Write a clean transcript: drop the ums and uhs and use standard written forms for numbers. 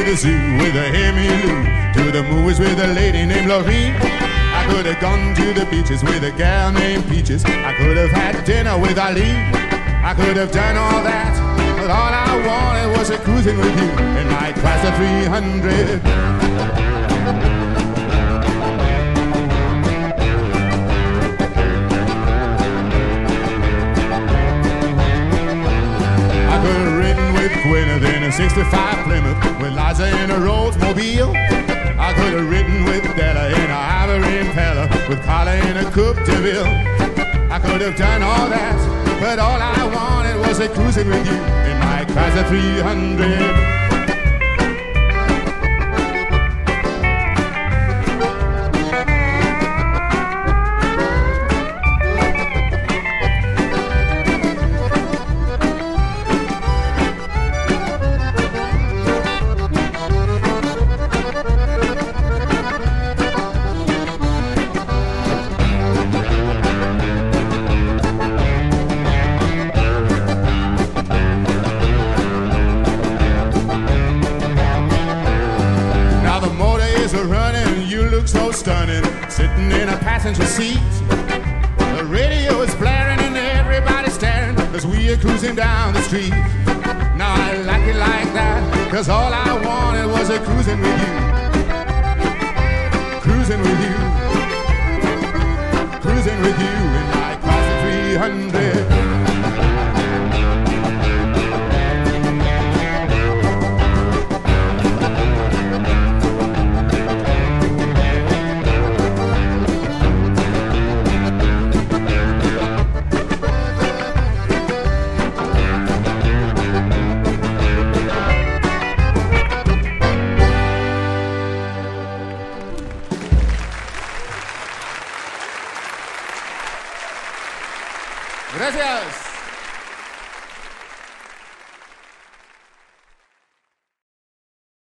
the zoo with a Emily, to the movies with a lady named Lorraine. I could have gone to the beaches with a gal named Peaches. I could have had dinner with Eileen. I could have done all that, but all I wanted was a cruising with you in my Chrysler 300. Gwyneth in a 65 Plymouth, with Liza in a Oldsmobile. I could have ridden with Della in a Ivory Impala, with Carla in a Coupe de Ville. I could have done all that, but all I wanted was a cruising with you in my Chrysler 300. Running, you look so stunning, sitting in a passenger seat. The radio is blaring and everybody's staring as we are cruising down the street. Now I like it like that, cause all I wanted was a cruising with you. Cruising with you. Cruising with you in my Chrysler 300. Gracias.